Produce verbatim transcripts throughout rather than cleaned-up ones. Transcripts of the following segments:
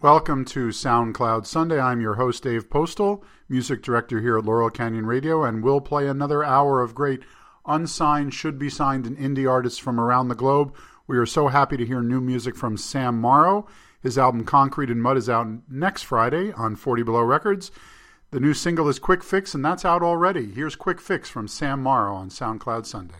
Welcome to SoundCloud Sunday. I'm your host, Dave Postal, music director here at Laurel Canyon Radio, and we'll play another hour of great unsigned, should-be-signed, and indie artists from around the globe. We are so happy to hear new music from Sam Morrow. His album Concrete and Mud is out next Friday on forty Below Records. The new single is Quick Fix, and that's out already. Here's Quick Fix from Sam Morrow on SoundCloud Sunday.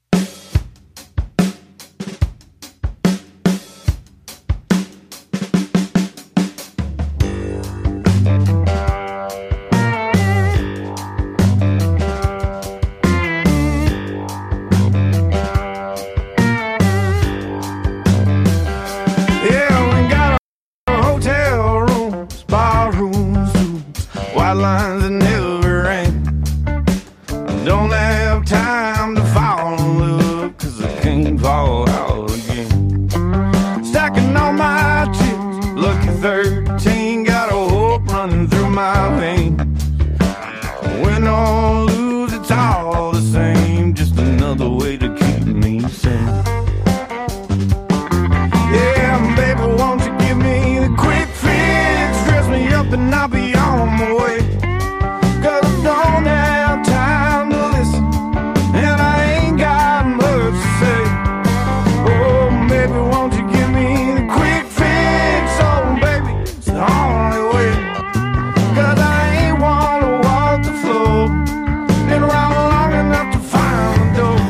Lines and never rain. Don't have time to fall in love, cause I can't fall out again. Stacking all my chips, lucky thirteen, got a hope running through my veins. Win or lose, it's all the same, just another way to keep me sane. Yeah, baby, won't you give me the quick fix? Dress me up and I'll be on my way. Don't have time to listen, and I ain't got much to say. Oh, baby, won't you give me the quick fix? Oh, baby, it's the only way. Cause I ain't wanna walk the floor, been around long enough to find the door.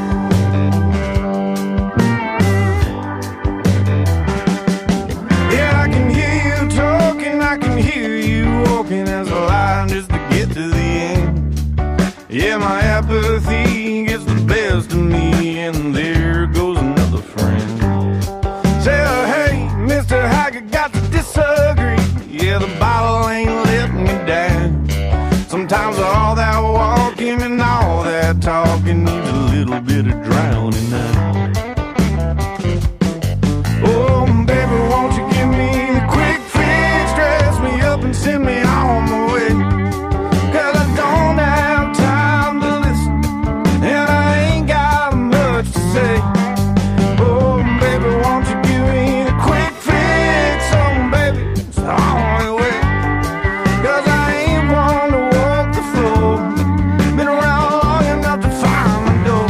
Yeah, I can hear you talking, I can hear you walking as a line just to get to the end. Yeah, my apathy gets the best of me, and there goes another friend. Say, oh, hey, Mister Haggard, got to disagree. Yeah, the bottle ain't letting me down. Sometimes all that walking and all that talking needs a little bit of drowning now. Oh, baby, won't you give me the quick fix? Dress me up and send me on my way. Cause I don't have time to listen, and I ain't got much to say. Oh, baby, won't you give me the quick fix? Oh, baby, it's the only way. Cause I ain't one to walk the floor, been around long enough to find the door.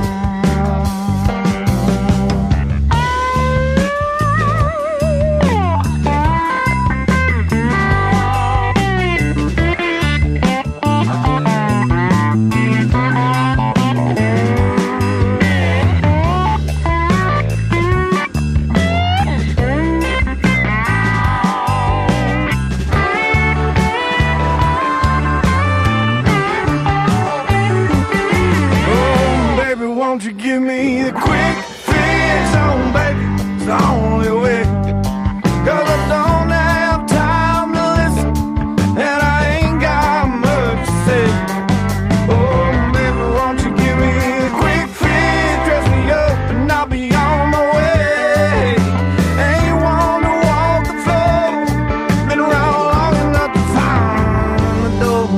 Won't you give me the quick fix? Oh, baby, it's the only way. Cause I don't have time to listen, and I ain't got much to say. Oh, baby, won't you give me the quick fix? Dress me up and I'll be on my way. Ain't one to walk the floor, been around long enough to find the door.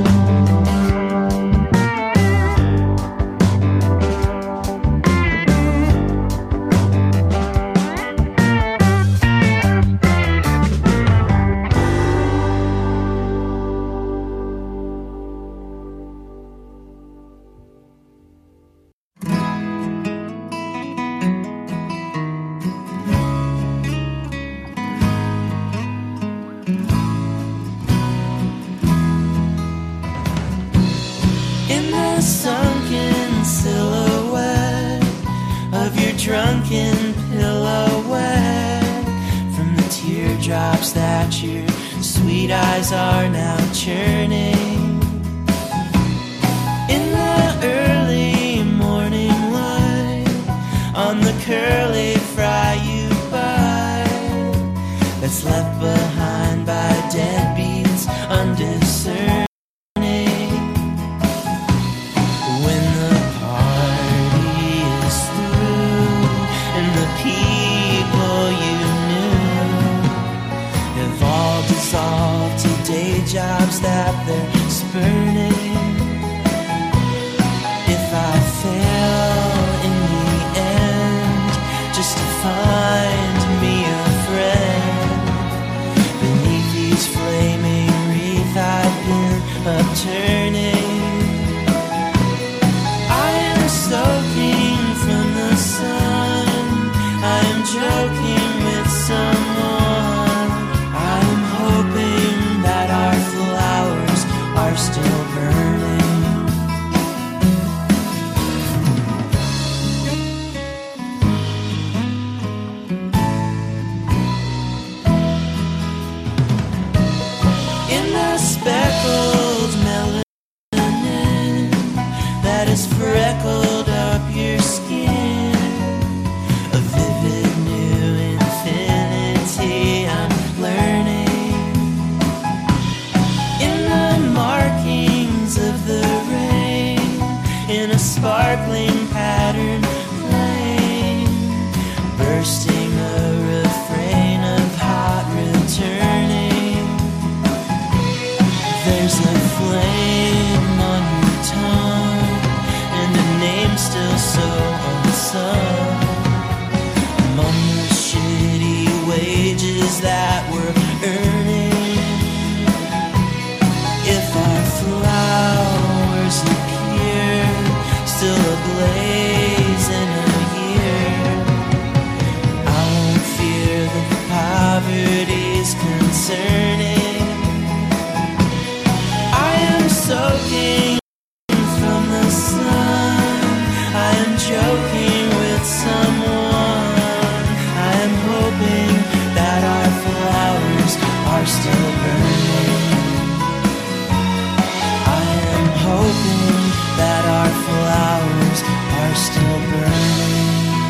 In the sunken silhouette of your drunken pirouette, from the teardrops that your sweet eyes are now churning, in the early morning light, on the curly fry you buy, that's left behind by deadbeats undiscerning. Jobs that they're spurning. If I fail in the end, just to find me a friend. a speckled melanin that has freckled up your skin. A vivid new infinity I'm learning. In the markings of the rain, in a sparkling pattern flame, bursting a refrain of hot returning. There's a flame on your tongue and a name still so unsung. Among the shitty wages that we're earning, if our flowers appear still ablaze in a year, I won't fear that poverty's concerning. I am soaking from the sun, I am joking with someone, I am hoping that our flowers are still burning. I am hoping that our flowers are still burning.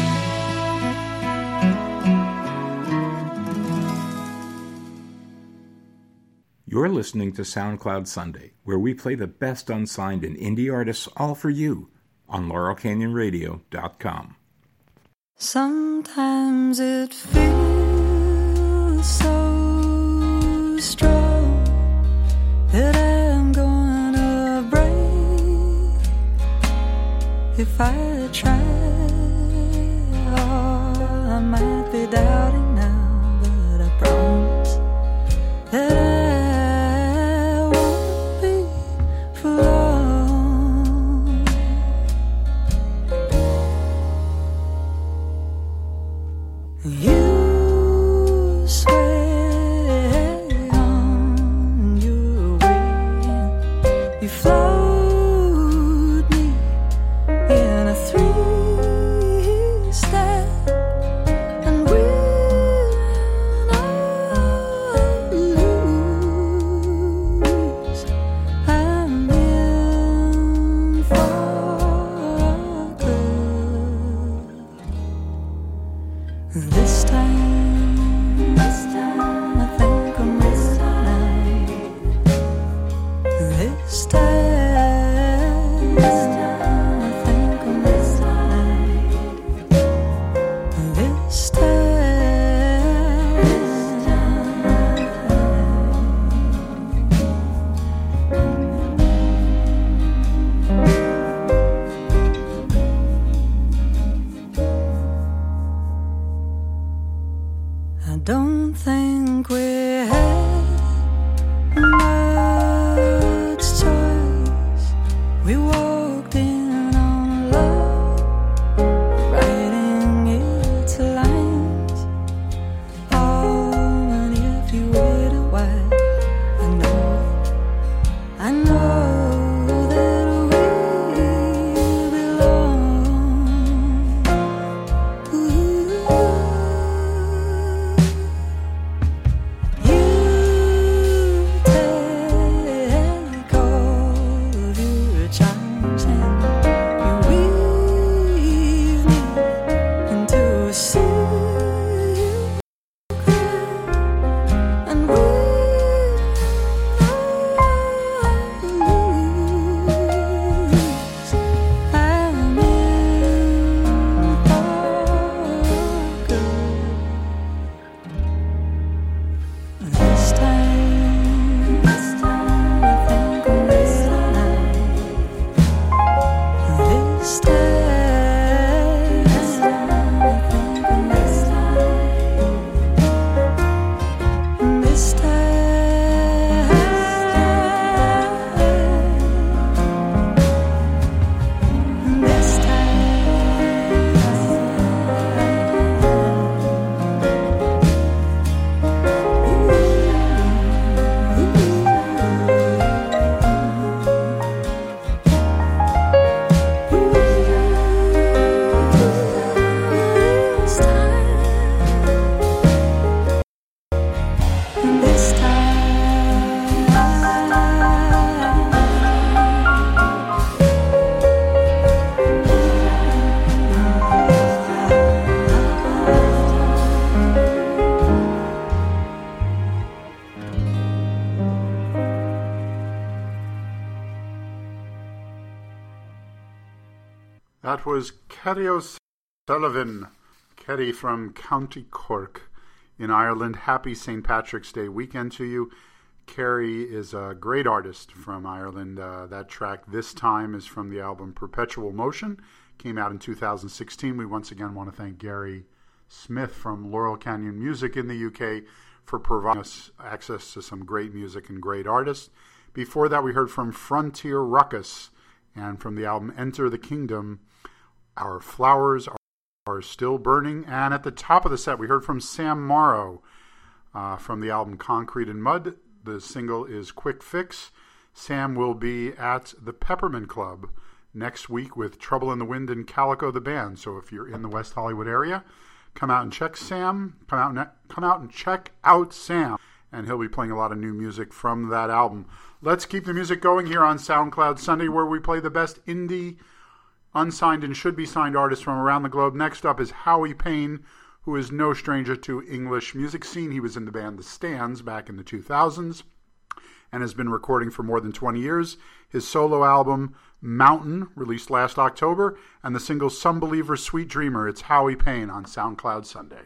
You're listening to SoundCloud Sunday, where we play the best unsigned and indie artists all for you on Laurel Canyon Radio dot com. Sometimes it feels so strong that I'm gonna break if I try. Oh, I might be doubting now, but I promise that I you That was Kerry O'Sullivan, Kerry from County Cork in Ireland. Happy Saint Patrick's Day weekend to you. Kerry is a great artist from Ireland. Uh, that track this time is from the album Perpetual Motion. Came out in two thousand sixteen. We once again want to thank Gary Smith from Laurel Canyon Music in the U K for providing us access to some great music and great artists. Before that, we heard from Frontier Ruckus, and from the album Enter the Kingdom, Our Flowers Are Still Burning. And at the top of the set, we heard from Sam Morrow uh, from the album Concrete and Mud. The single is Quick Fix. Sam will be at the Peppermint Club next week with Trouble in the Wind and Calico the Band. So if you're in the West Hollywood area, come out and check Sam. Come out and, come out and check out Sam. And he'll be playing a lot of new music from that album. Let's keep the music going here on SoundCloud Sunday, where we play the best indie, unsigned, and should-be-signed artists from around the globe. Next up is Howie Payne, who is no stranger to English music scene. He was in the band The Stands back in the two thousands and has been recording for more than twenty years. His solo album, Mountain, released last October, and the single Some Believer, Sweet Dreamer. It's Howie Payne on SoundCloud Sunday.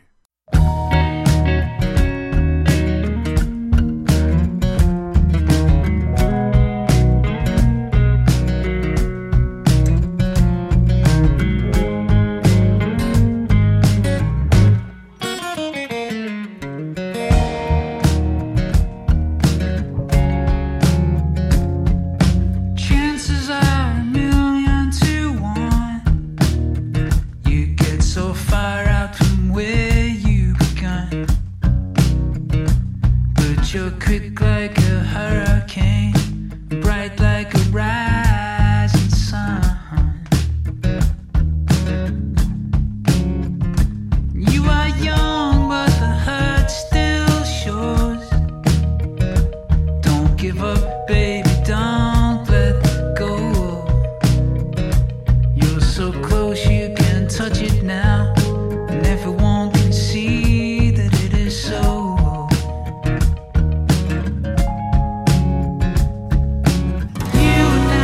You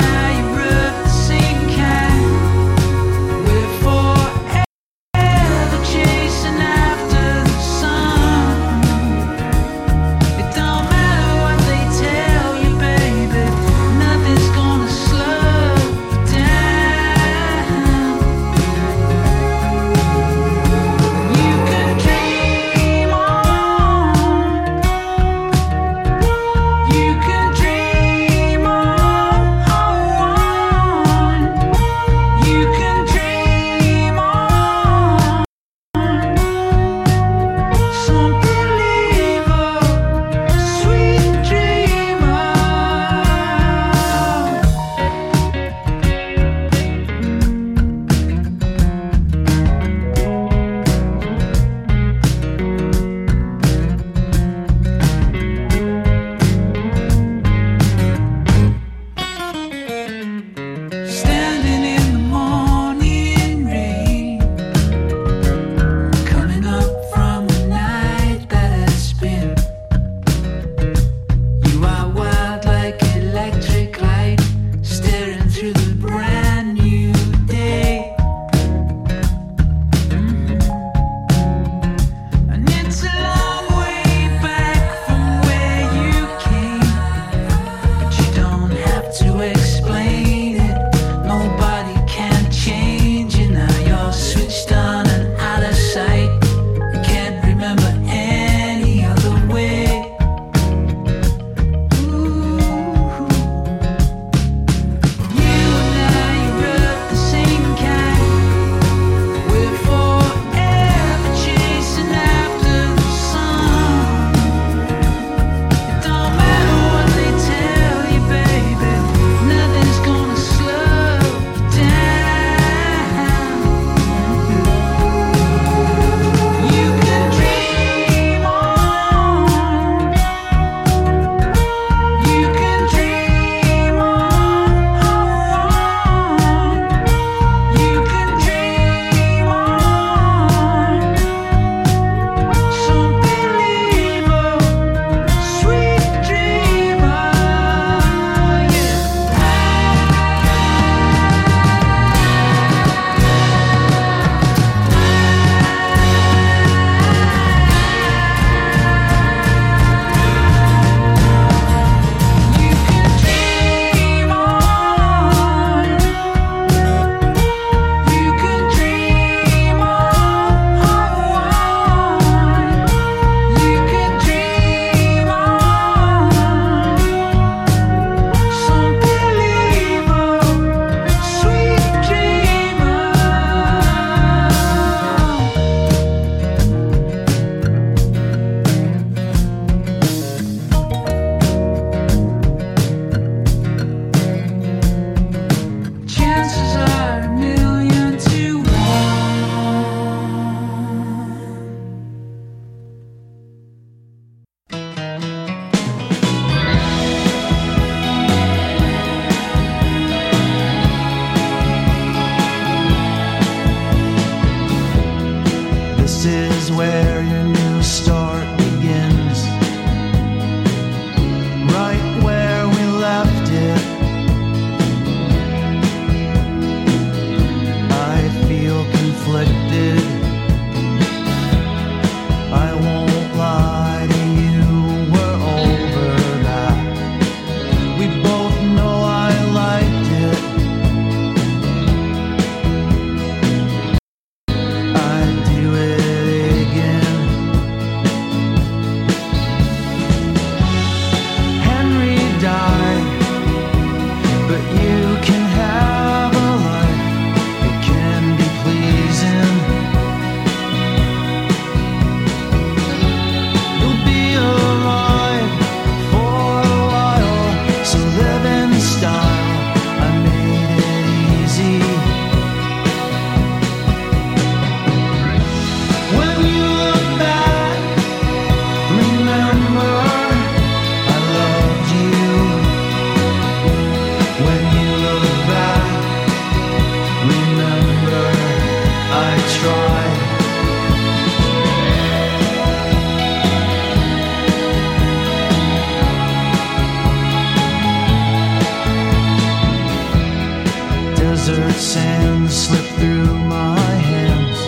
slipped through my hands.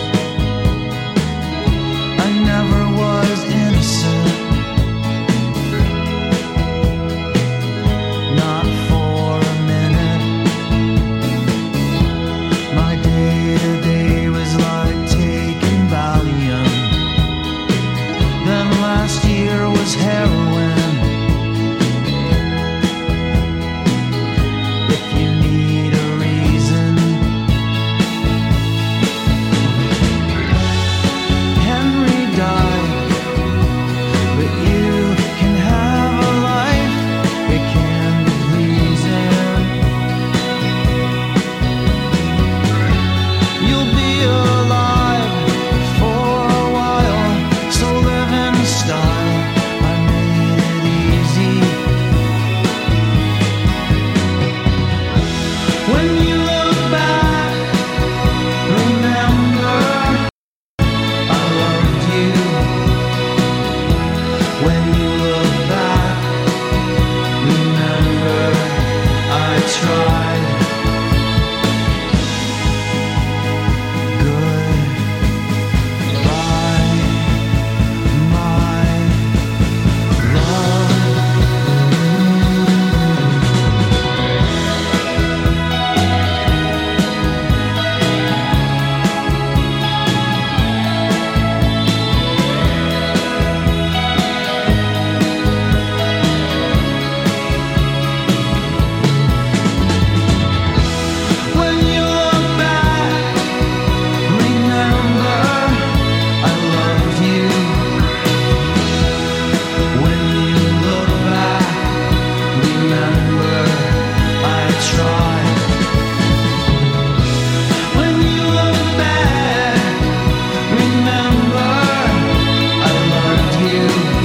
I never was innocent, not for a minute. My day-to-day was like taking Valium. Then last year was heroin. If you need a reason, Henry died, but you can have a life, it can be pleasing. You'll be alive for a while, so live in style. I made it easy. When you look back, remember I loved you. When you look back, remember I tried. Goodbye, my love. When you look back, remember I loved you. When you look back, remember I tried. When you look back, remember I loved you.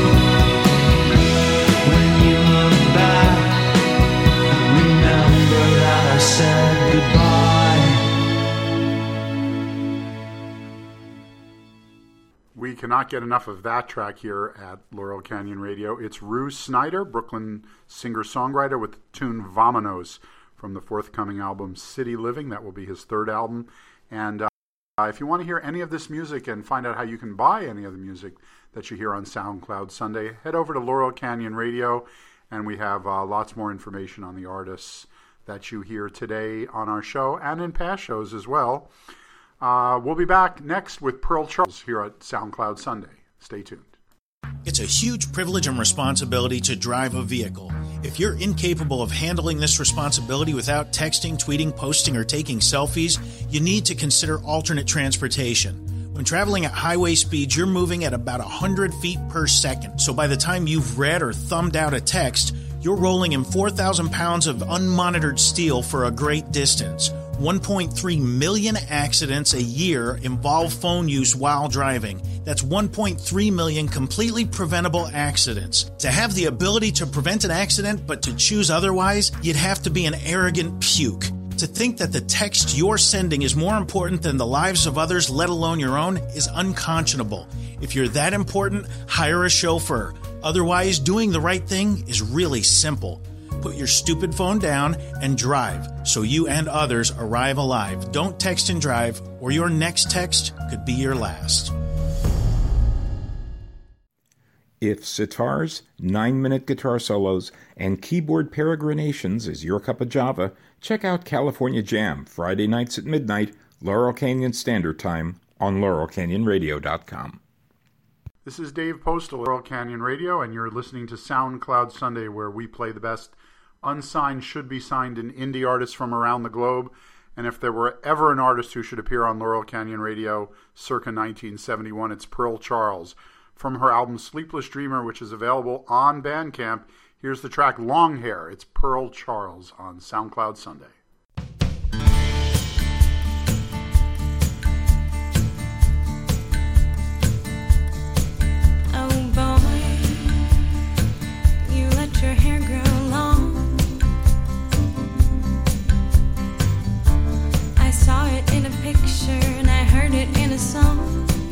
When you look back, remember that I said goodbye. We cannot get enough of that track here at Laurel Canyon Radio. It's Rue Snyder, Brooklyn singer-songwriter, with the tune Vamonos from the forthcoming album City Living. That will be his third album. And uh, if you want to hear any of this music and find out how you can buy any of the music that you hear on SoundCloud Sunday, head over to Laurel Canyon Radio, and we have uh, lots more information on the artists that you hear today on our show and in past shows as well. Uh, we'll be back next with Pearl Charles here at SoundCloud Sunday. Stay tuned. It's a huge privilege and responsibility to drive a vehicle. If you're incapable of handling this responsibility without texting, tweeting, posting, or taking selfies, you need to consider alternate transportation. When traveling at highway speeds, you're moving at about one hundred feet per second. So by the time you've read or thumbed out a text, you're rolling in four thousand pounds of unmonitored steel for a great distance. one point three million accidents a year involve phone use while driving. That's one point three million completely preventable accidents. To have the ability to prevent an accident but to choose otherwise, you'd have to be an arrogant puke. To think that the text you're sending is more important than the lives of others, let alone your own, is unconscionable. If you're that important, hire a chauffeur. Otherwise, doing the right thing is really simple. Put your stupid phone down and drive so you and others arrive alive. Don't text and drive, or your next text could be your last. If sitars, nine-minute guitar solos, and keyboard peregrinations is your cup of Java, check out California Jam, Friday nights at midnight, Laurel Canyon Standard Time, on laurel canyon radio dot com. This is Dave Postal, Laurel Canyon Radio, and you're listening to SoundCloud Sunday, where we play the best unsigned, should-be-signed, and indie artists from around the globe. And if there were ever an artist who should appear on Laurel Canyon Radio circa nineteen seventy-one, it's Pearl Charles. From her album Sleepless Dreamer, which is available on Bandcamp, here's the track Long Hair. It's Pearl Charles on SoundCloud Sunday. Oh boy, you let your hair grow long. I saw it in a picture and I heard it in a song.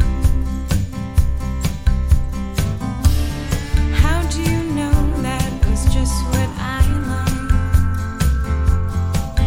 How do you know that was just what I like?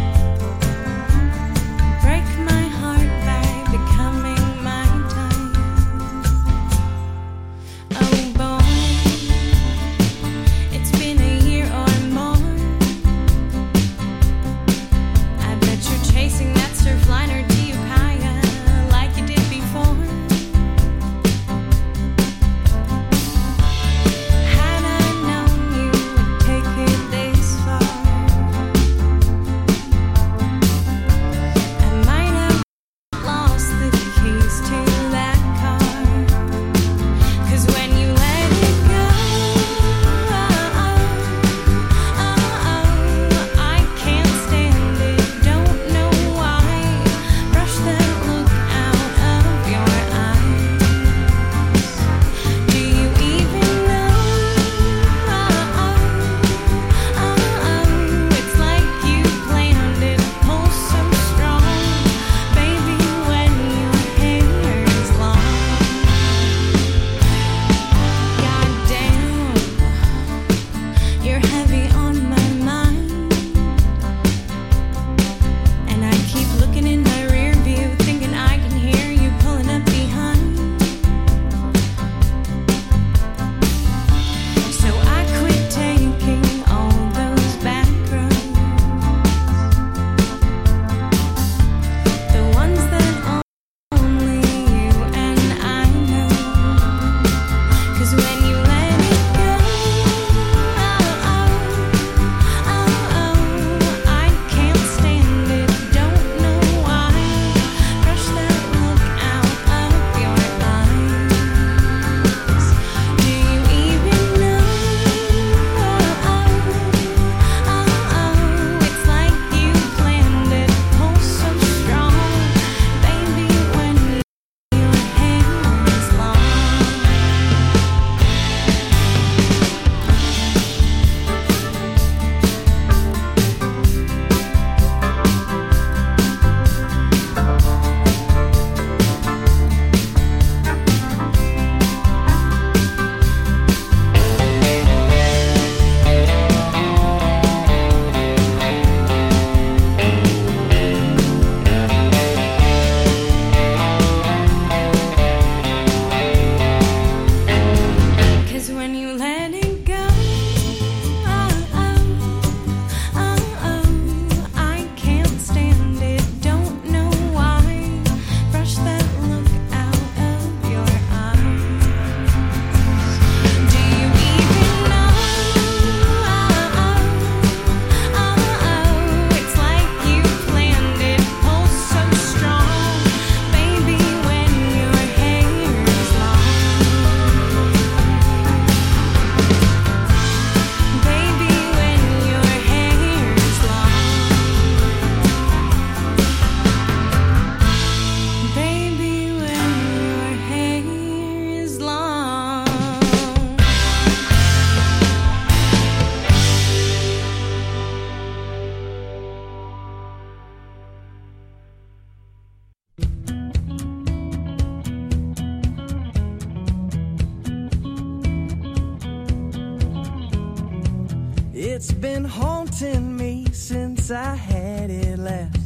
It's been haunting me since I had it last.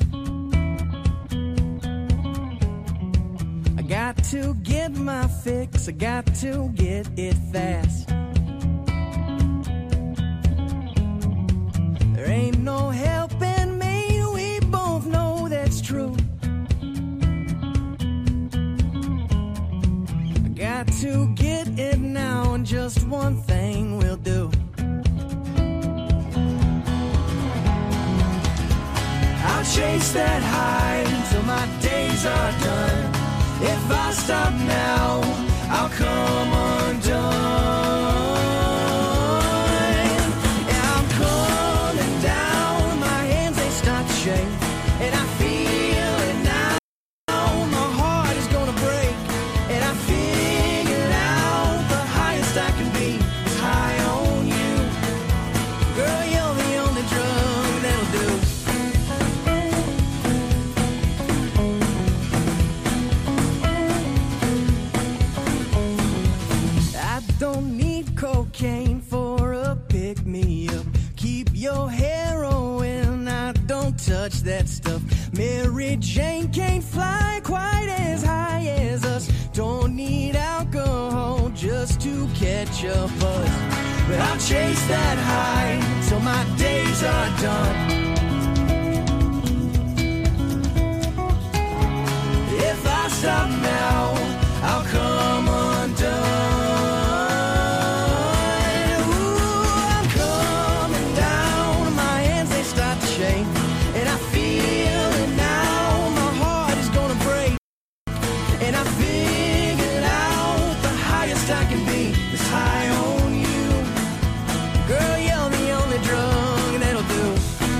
I got to get my fix, I got to get it fast. There ain't no helping me, we both know that's true. I got to get it now, and just one thing will do. I'll chase that high until my days are done. If I stop now, I'll come undone. Yeah, I'm coming down, my hands they start to shake, and I feel it now. My heart is gonna break, and I figured out the highest I can be is high on you. Girl, you're the only drug that'll do. Don't need cocaine for a pick-me-up. Keep your heroin, I don't touch that stuff. Mary Jane can't fly quite as high as us. Don't need alcohol just to catch a buzz. But I'll chase that high till my days are done. If I stop now, I'll come undone. And I feel it now, my heart is gonna break. And I figured out the highest I can be is high on you. Girl, you're the only drug that'll do.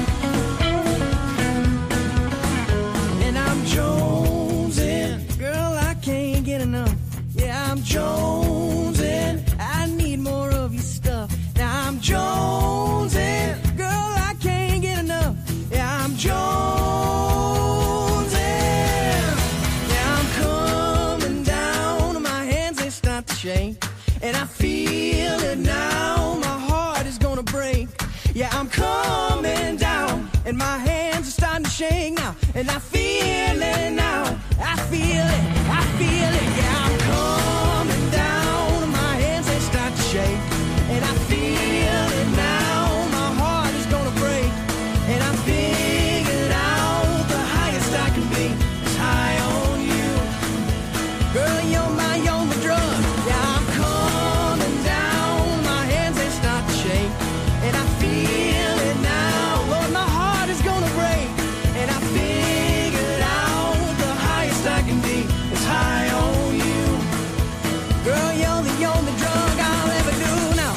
And I'm jonesing, girl, I can't get enough. Yeah, I'm jonesing, I need more of your stuff. Now I'm jonesing, girl, I can't get enough. Yeah, I'm jonesing. Yeah, I'm coming down, my hands they start to shake, and I feel it now, my heart is gonna break. Yeah, I'm coming down, and my hands are starting to shake now, and I feel it now, I feel it, I feel it. Yeah, I'm coming down, my hands they start to shake, and I feel it now, my heart is gonna break, and I figured out the highest I can be is high on you. Girl, you're my only drug. Yeah, I'm coming down, my hands they start to shake, and I feel it now, Lord, my heart is gonna break, and I figured out the highest I can be is high on you. Girl, you're the only drug I'll ever do now.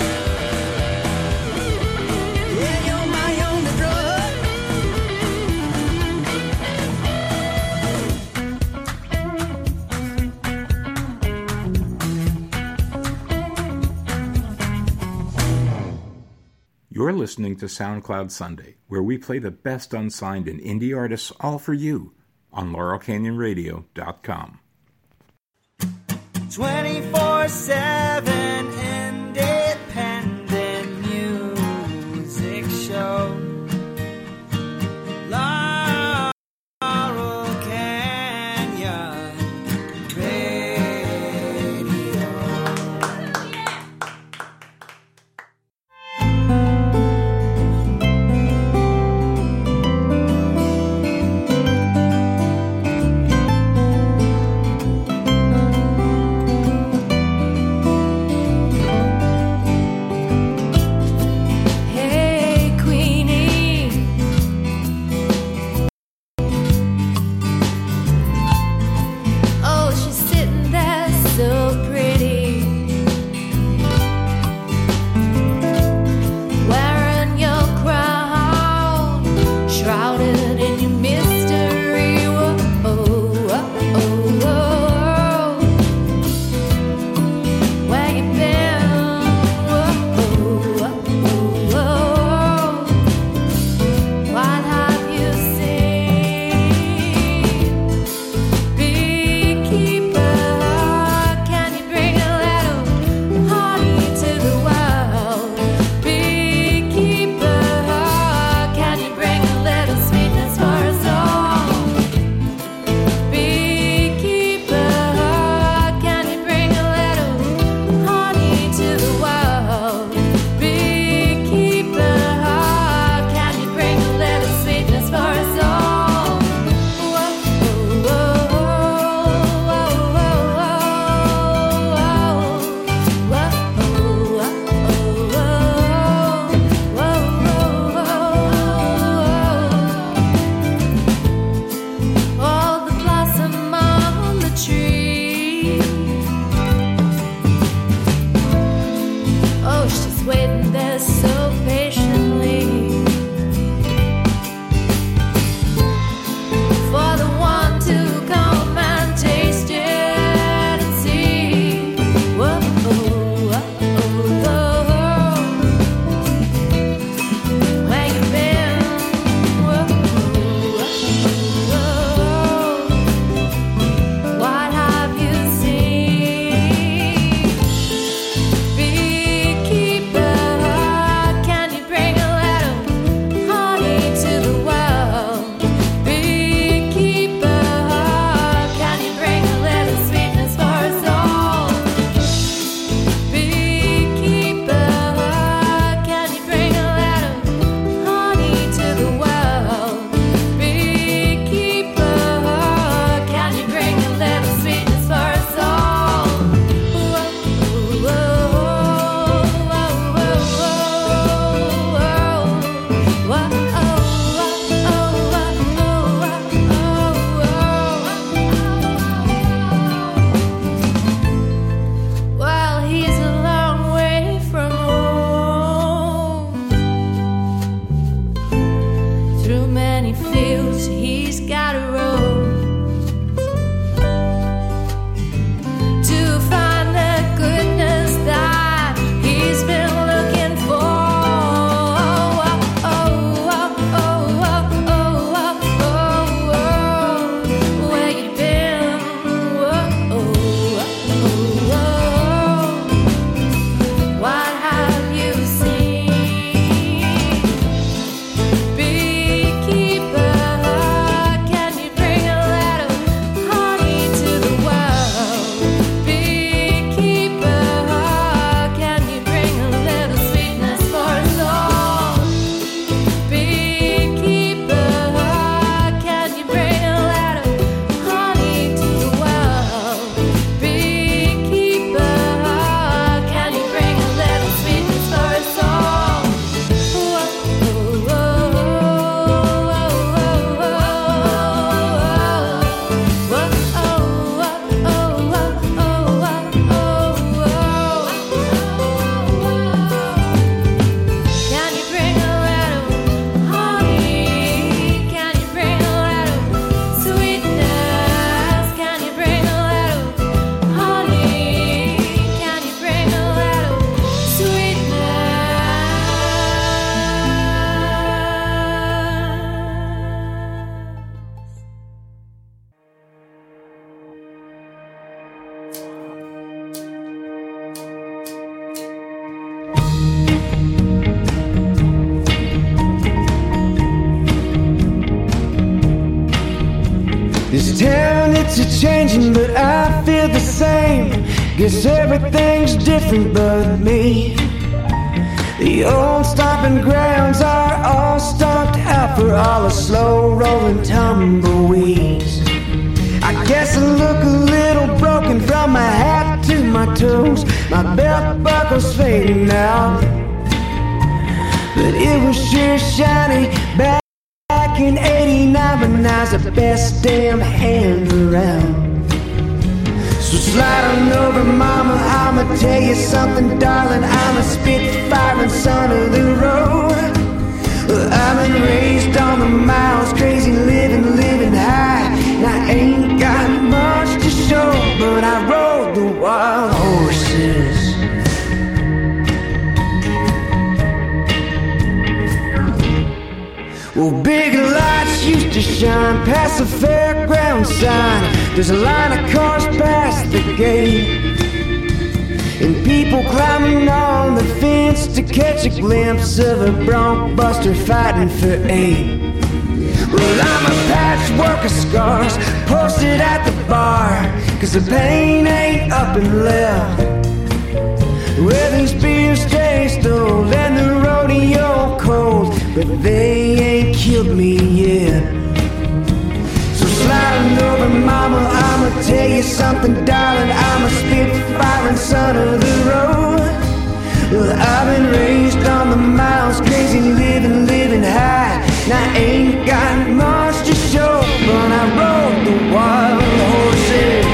Yeah, you're my only drug. You're listening to SoundCloud Sunday, where we play the best unsigned and indie artists all for you on Laurel Canyon Radio dot com. twenty-four seven independent music show. Laurel Canyon Radio. This town, it's a changing, but I feel the same. Guess everything's different but me. The old stomping grounds are all stomped out for all the slow rolling tumbleweeds. I guess I look a little broken from my hat to my toes. My belt buckle's fading now, but it was sure shiny back in eighty-nine when I was the best damn hand around. So slide on over, mama, I'ma tell you something, darling. I'm a spitfiring son of the road. I've been raised on the miles, crazy living, living high. And I ain't got much to show, but I rode the wild horses. Well, big lights used to shine past the fairground sign. There's a line of cars past the gate, and people climbing on the fence to catch a glimpse of a bronc buster fighting for eight. Well, I'm a patchwork of scars posted at the bar, cause the pain ain't up and left. Well, these beers taste old and the rodeo cold, but they ain't killed me yet. So sliding over, mama, I'ma tell you something, darling. I'm a spitfiring son of the road. Well, I've been raised on the miles, crazy living, living high. And I ain't got much to show, but I rode the wild horses.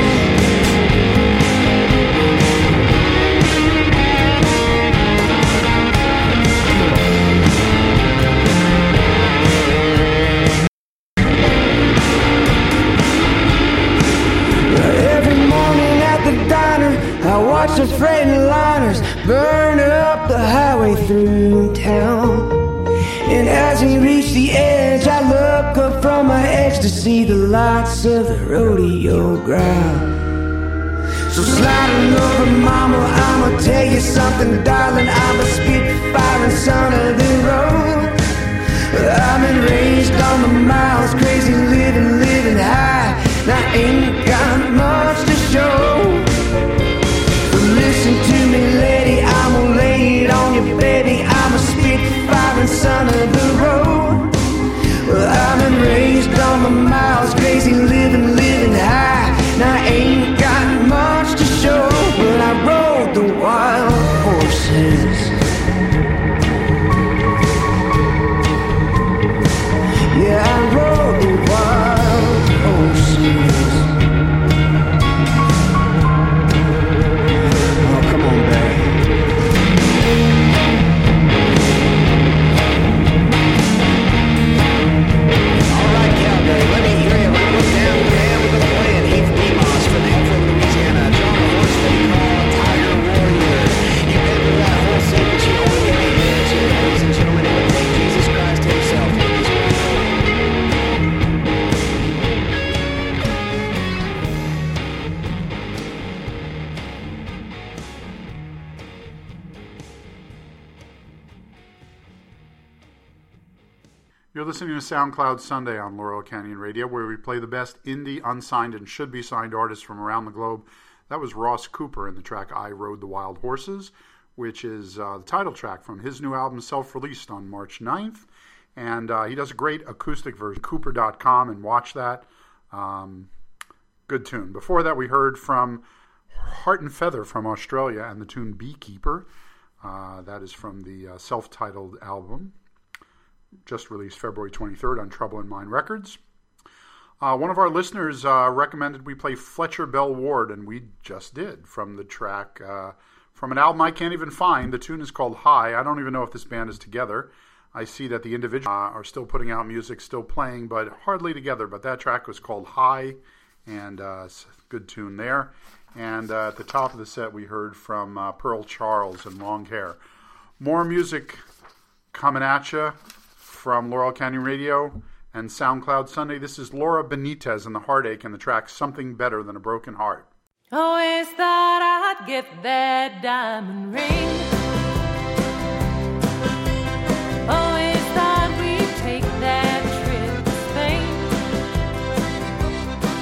I watch the Freightliners burn up the highway through town. And as we reach the edge, I look up from my edge to see the lights of the rodeo ground. So sliding over, mama, I'ma tell you something, darling. I'm a spitfiring son of the road. I've been raised on the miles, crazy living, living high. And I ain't got much to show. Listen to me, lady, I'm gonna lay it on you, baby. I'm a spitfiring son of the road. Well, I've been raised on the miles, crazy living, living high. And I ain't got much to show, but I rode the wild horses. Yeah, I rode the wild horses. Let me hear you right down, man. We're gonna play it. Heath Demos from Hanford, Louisiana. John Horse, they call Tiger Warrior. You can do that whole segment, you know what it is. Ladies and gentlemen, it would take Jesus Christ himself. You're listening to SoundCloud Sunday on Laurel Canyon Radio, where we play the best indie, unsigned, and should-be-signed artists from around the globe. That was Ross Cooper in the track I Rode the Wild Horses, which is uh, the title track from his new album, self-released on March ninth. And uh, he does a great acoustic version, cooper dot com, and watch that. Um, good tune. Before that, we heard from Heart and Feather from Australia and the tune Beekeeper. Uh, that is from the uh, self-titled album, just released February twenty-third on Trouble in Mind Records. Uh, one of our listeners uh, recommended we play Fletcher Bell Ward, and we just did, from the track, uh, from an album I can't even find. The tune is called High. I don't even know if this band is together. I see that the individuals uh, are still putting out music, still playing, but hardly together. But that track was called High, and uh, good tune there. And uh, at the top of the set, we heard from uh, Pearl Charles and Long Hair. More music coming at you from Laurel Canyon Radio and SoundCloud Sunday. This is Laura Benitez and the Heartache and the track Something Better Than a Broken Heart. Always thought I'd get that diamond ring. Always thought we'd take that trip to Spain.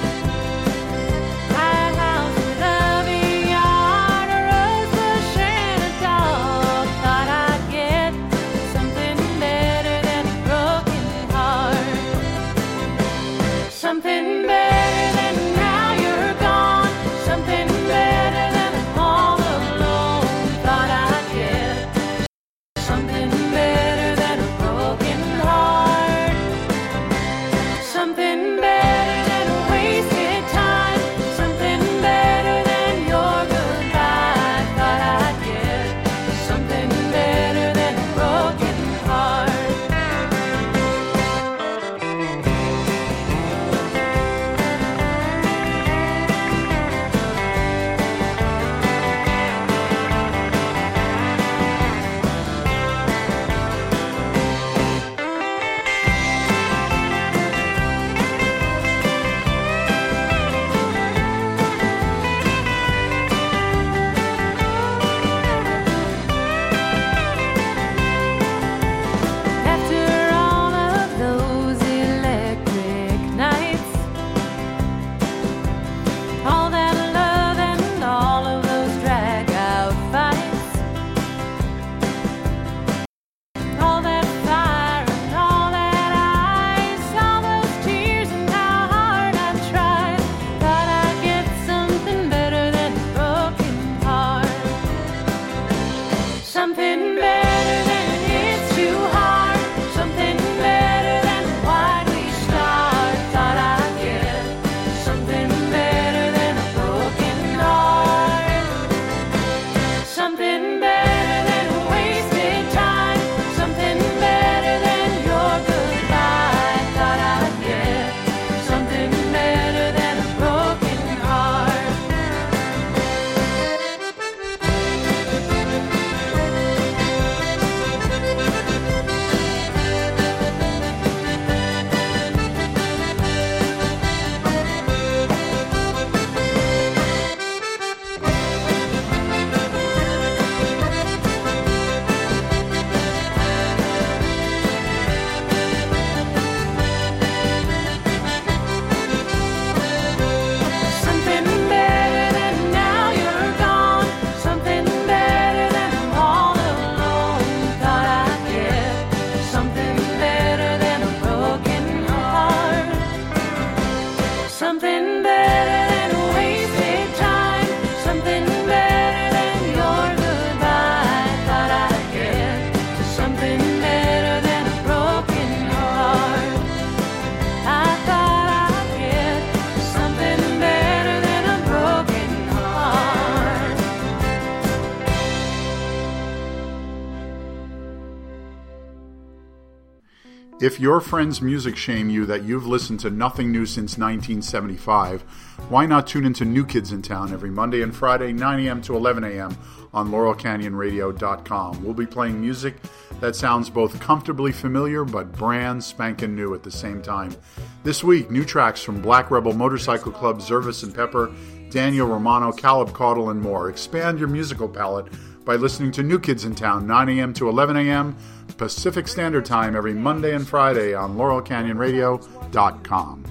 If your friends music shame you that you've listened to nothing new since nineteen seventy-five, why not tune into New Kids in Town every Monday and Friday, nine a.m. to eleven a.m. on Laurel Canyon Radio dot com. We'll be playing music that sounds both comfortably familiar but brand spanking new at the same time. This week, new tracks from Black Rebel Motorcycle Club, Zervis and Pepper, Daniel Romano, Caleb Caudle, and more. Expand your musical palette by listening to New Kids in Town, nine a.m. to eleven a.m. Pacific Standard Time every Monday and Friday on Laurel Canyon Radio dot com.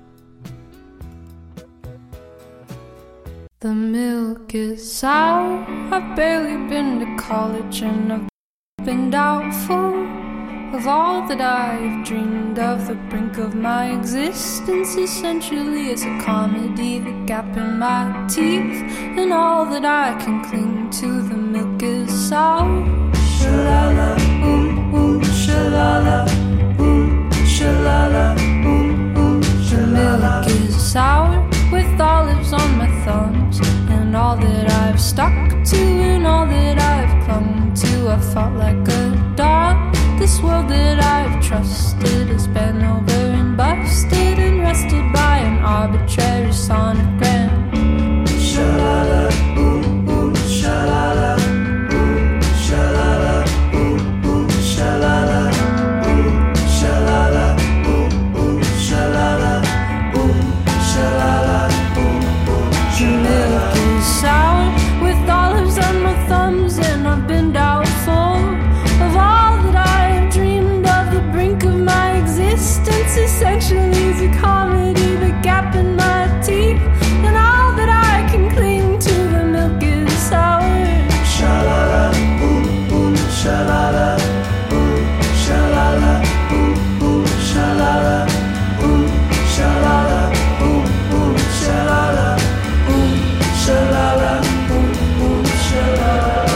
The milk is sour. I've barely been to college and I've been doubtful of all that I've dreamed of. The brink of my existence essentially is a comedy. The gap in my teeth and all that I can cling to. The milk is sour. Shalala, ooh, ooh, shalala, ooh, shalala, ooh, ooh, shalala. The milk is sour with olives on my thumbs, and all that I've stuck to and all that I've clung to. I fought like a dog. This world that I've trusted has been over and busted and rested by an arbitrary sonogram. Shalala, ooh, ooh, shalala, ooh, shalala, ooh, ooh, shalala, ooh, shalala, ooh, ooh, shalala, ooh, shalala, ooh, ooh, shalala. The milk is sour with olives on my thumbs, and I've been doubtful of all that I've dreamed of. The brink of my existence essentially is a comedy. The gap in my teeth and all that I can cling to. The milk is sour. Shalala, ooh, ooh, shalala, ooh, shalala, ooh, ooh, shalala, ooh, shalala, ooh, ooh, shalala, ooh, shalala, ooh, ooh, shalala.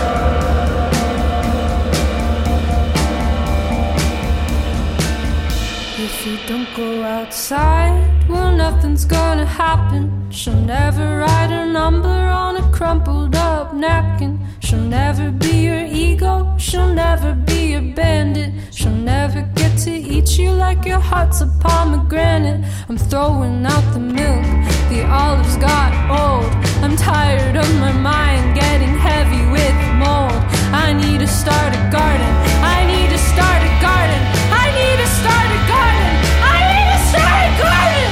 If you don't go outside, well, nothing's gonna happen. She'll never write her number on a crumpled up napkin. She'll never be your ego, she'll never be your bandit. She'll never get to eat you like your heart's a pomegranate. I'm throwing out the milk, the olives got old. I'm tired of my mind getting heavy with mold. I need to start a garden, I need to start a garden, I need to start a garden, I need to start a garden.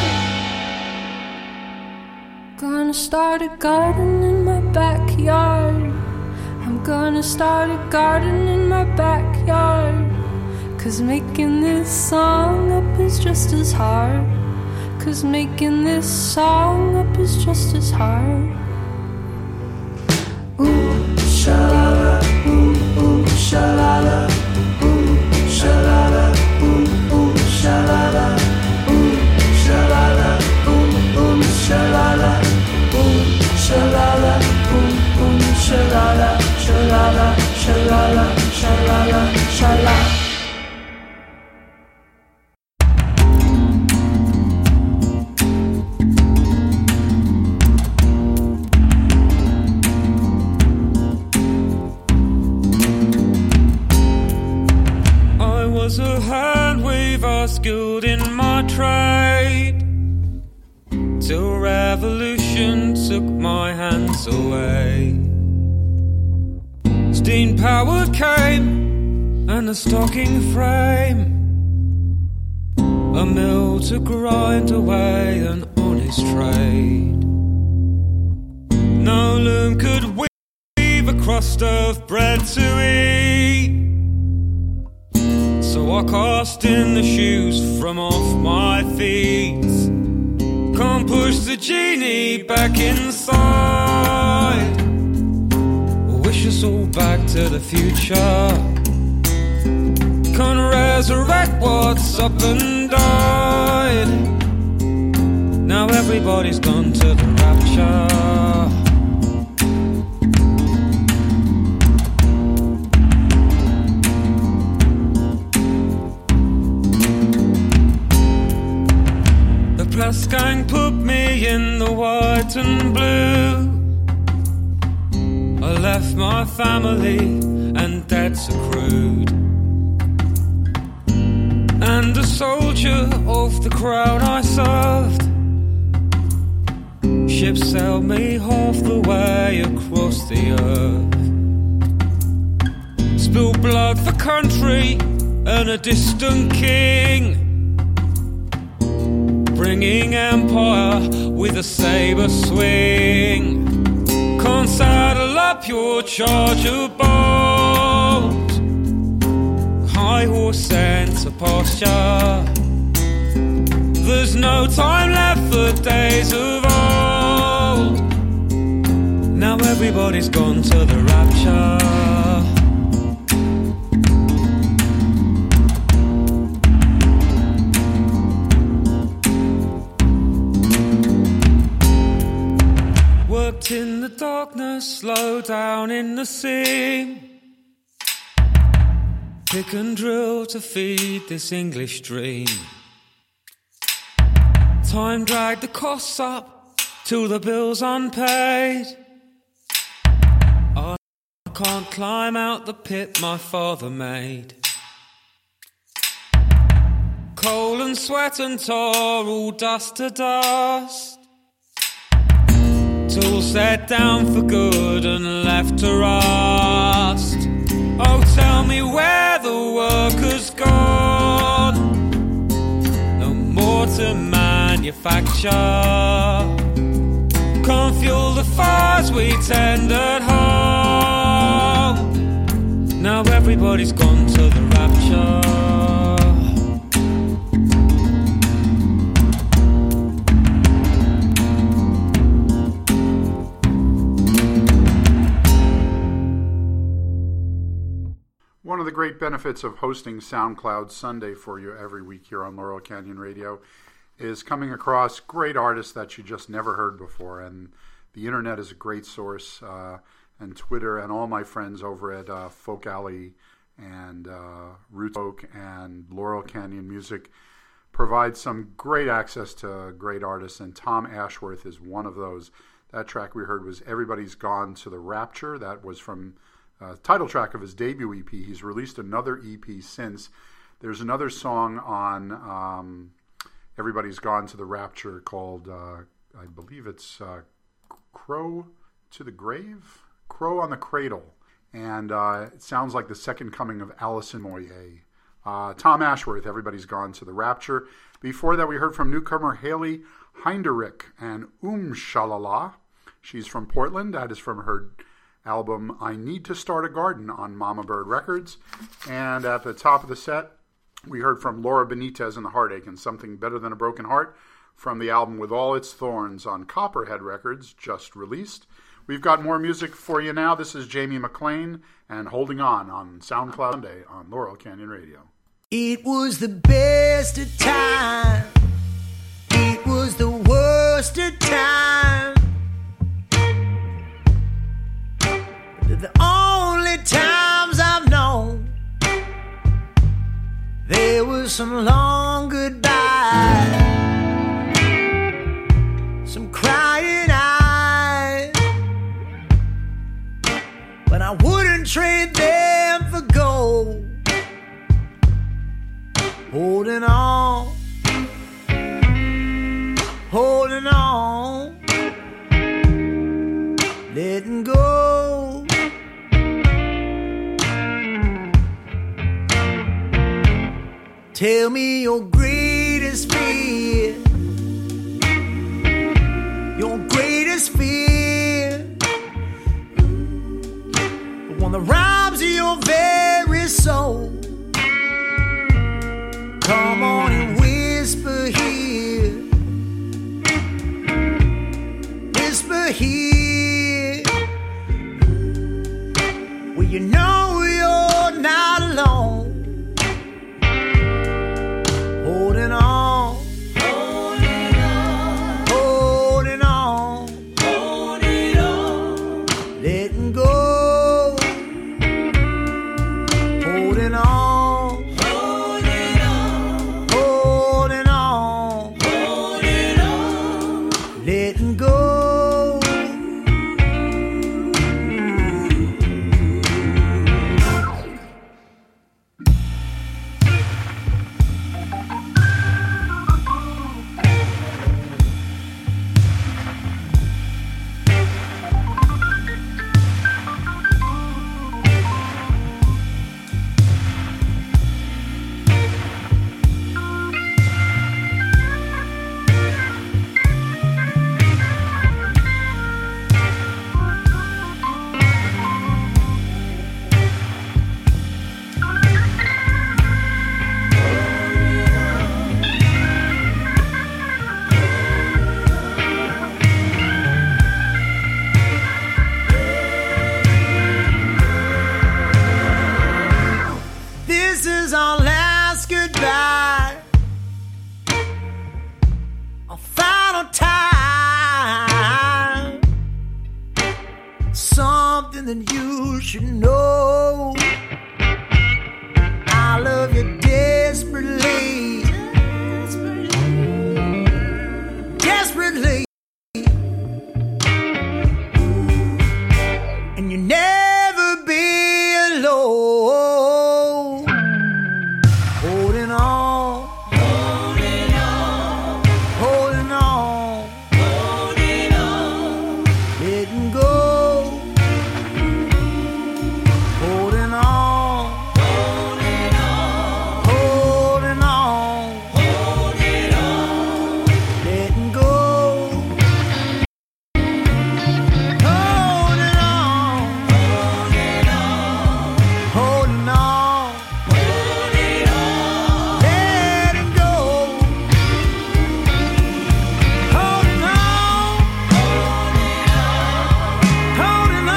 Gonna start a garden in my backyard. I'm gonna start a garden in my backyard. Cause making this song up is just as hard. Cause making this song up is just as hard. Ooh, shalala, ooh, ooh, shalala, ooh, shalala, ooh, ooh, shalala, ooh, shalala, ooh, ooh, shalala, ooh, shalala, ooh, ooh, shalala, shalala, shalala, shalala, shalala. Was a hand weaver skilled in my trade, till revolution took my hands away. Steam powered came and a stocking frame, a mill to grind away an honest trade. No loom could weave a crust of bread to eat, so I cast in the shoes from off my feet. Can't push the genie back inside, wish us all back to the future. Can't resurrect what's up and died. Now everybody's gone to the rapture. Plus gang put me in the white and blue. I left my family and debts accrued, and a soldier of the crown I served. Ships sailed me half the way across the earth. Spilled blood for country and a distant king, bringing empire with a saber swing. Can't saddle up your charger bold, high horse sent to pasture. There's no time left for days of old. Now everybody's gone to the rapture. Worked in the darkness, slow down in the seam. Pick and drill to feed this English dream. Time dragged the costs up till the bill's unpaid. I can't climb out the pit my father made. Coal and sweat and tar, all dust to dust. Tools set down for good and left to rust. Oh, tell me where the workers gone. No more to manufacture. Can't fuel the fires we tend at home. Now everybody's gone to the rapture. One of the great benefits of hosting SoundCloud Sunday for you every week here on Laurel Canyon Radio is coming across great artists that you just never heard before. And the internet is a great source, uh, and Twitter and all my friends over at uh, Folk Alley and uh, Root Folk and Laurel Canyon Music provide some great access to great artists, and Tom Ashworth is one of those. That track we heard was Everybody's Gone to the Rapture. That was from Uh, title track of his debut E P. He's released another E P since. There's another song on um, Everybody's Gone to the Rapture called, uh, I believe it's uh, Crow to the Grave? Crow on the Cradle. And uh, it sounds like the second coming of Alison Moyet. Uh, Tom Ashworth, Everybody's Gone to the Rapture. Before that, we heard from newcomer Haley Heinderich and Um Shalala. She's from Portland. That is from her album I Need to Start a Garden on Mama Bird Records. And at the top of the set, we heard from Laura Benitez and the Heartache and Something Better Than a Broken Heart from the album With All Its Thorns on Copperhead Records, just released. We've got more music for you now. This is Jamie McLean and Holding On on SoundCloud Sunday on Laurel Canyon Radio. It was the best of time. It was the worst of time. The only times I've known, there was some long goodbye, some crying eyes, but I wouldn't trade them for gold. Holding on, holding on, letting go. Tell me your greatest fear, your greatest fear, the one that robs your very soul. Come on and whisper here, whisper here, where you know you're not alone. Holding on, holding on, holding on, holding on, letting go, holding on. is our last goodbye, our final time. Something that you should know. I love you desperately, desperately, and you never be alone. Holding on, holding on, holding on, holding on, letting go. Holding on, holding on, holding on, holding on, letting go. Holding on, holding on, holding on, holding on, letting go. Holding on, holding on, holding on,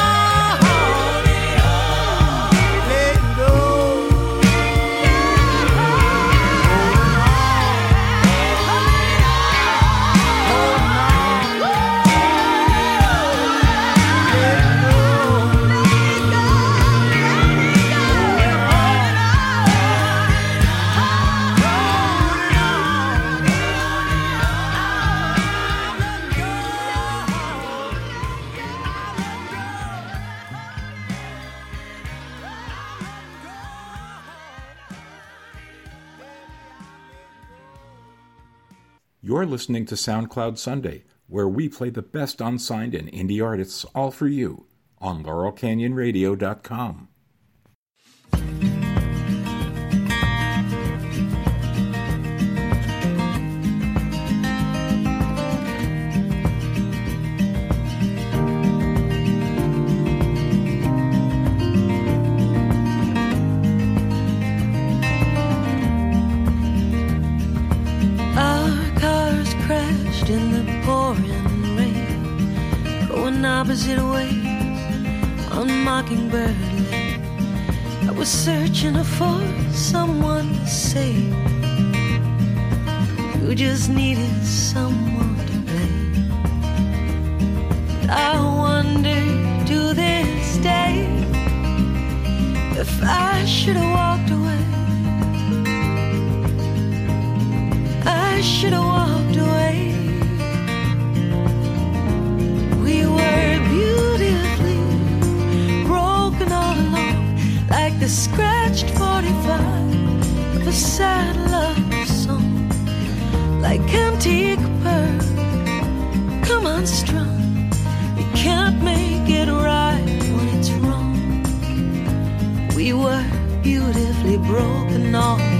letting go. You're listening to SoundCloud Sunday, where we play the best unsigned and indie artists all for you on Laurel Canyon Radio dot com. Our cars crashed in the pouring rain, going opposite ways on Mockingbird Lane. I was searching for someone to save. You just needed someone to blame. And I wonder to this day if I should have walked away. I should have walked away. We were beautifully broken all along, like the scratched forty-five of a sad love song, like antique pearls. Come on, strung. You can't make it right when it's wrong. We were beautifully broken all along.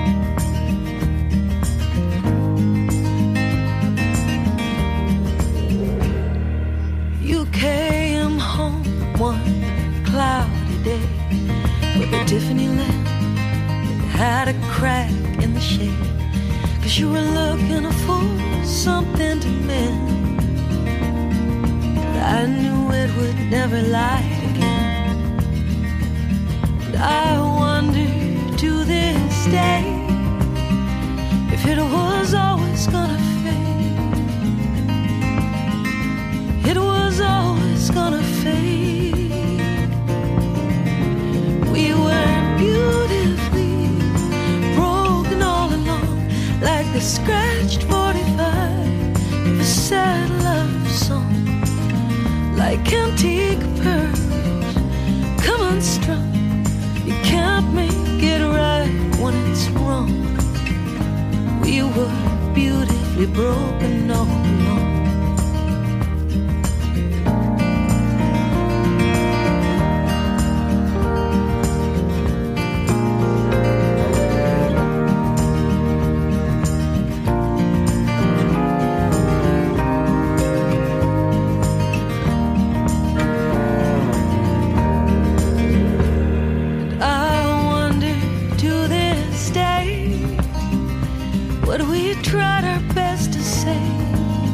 Came home one cloudy day with a Tiffany lamp that had a crack in the shade, 'cause you were looking for something to mend. But I knew it would never light again. And I wonder to this day if it was always gonna It was always gonna fade. We were beautifully broken all along, like the scratched forty-five of a sad love song, like antique pearls. Come unstrung. You can't make it right when it's wrong. We were beautifully broken all along. What we tried our best to say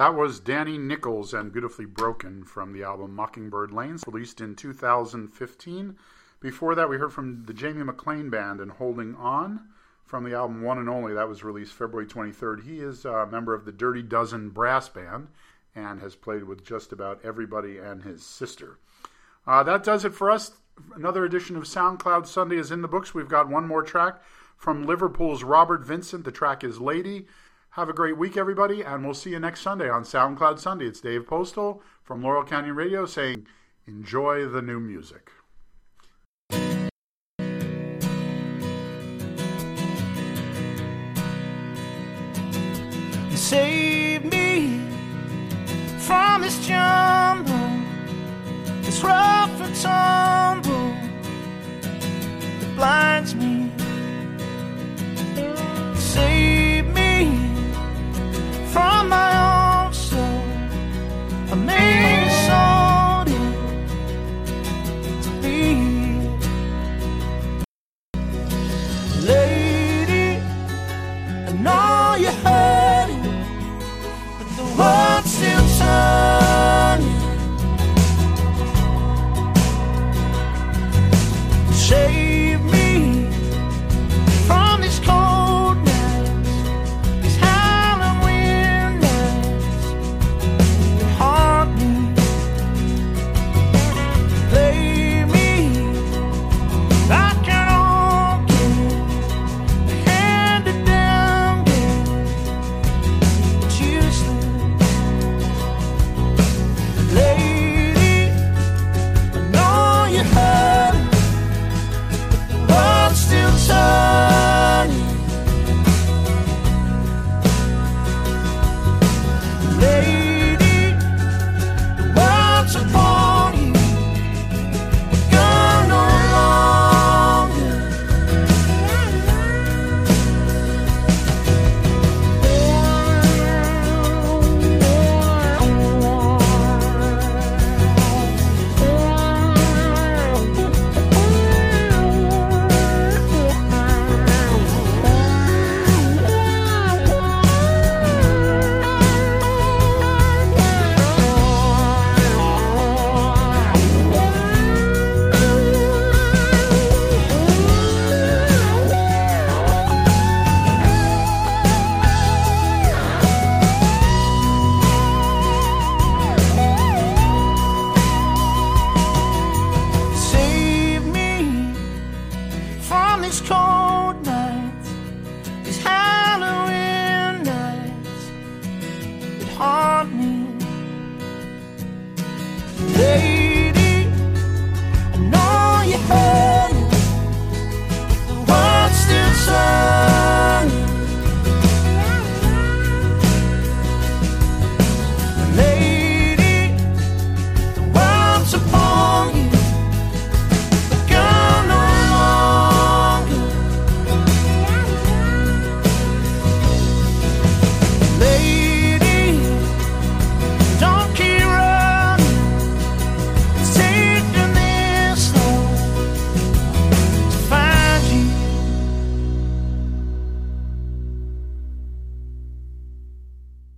That was Danny Nichols and Beautifully Broken from the album Mockingbird Lanes, released in two thousand fifteen. Before that, we heard from the Jamie McLean Band and Holding On from the album One and Only. That was released February twenty-third. He is a member of the Dirty Dozen Brass Band and has played with just about everybody and his sister. Uh, that does it for us. Another edition of SoundCloud Sunday is in the books. We've got one more track from Liverpool's Robert Vincent. The track is Lady. Have a great week, everybody, and we'll see you next Sunday on SoundCloud Sunday. It's Dave Postal from Laurel Canyon Radio saying, enjoy the new music. Say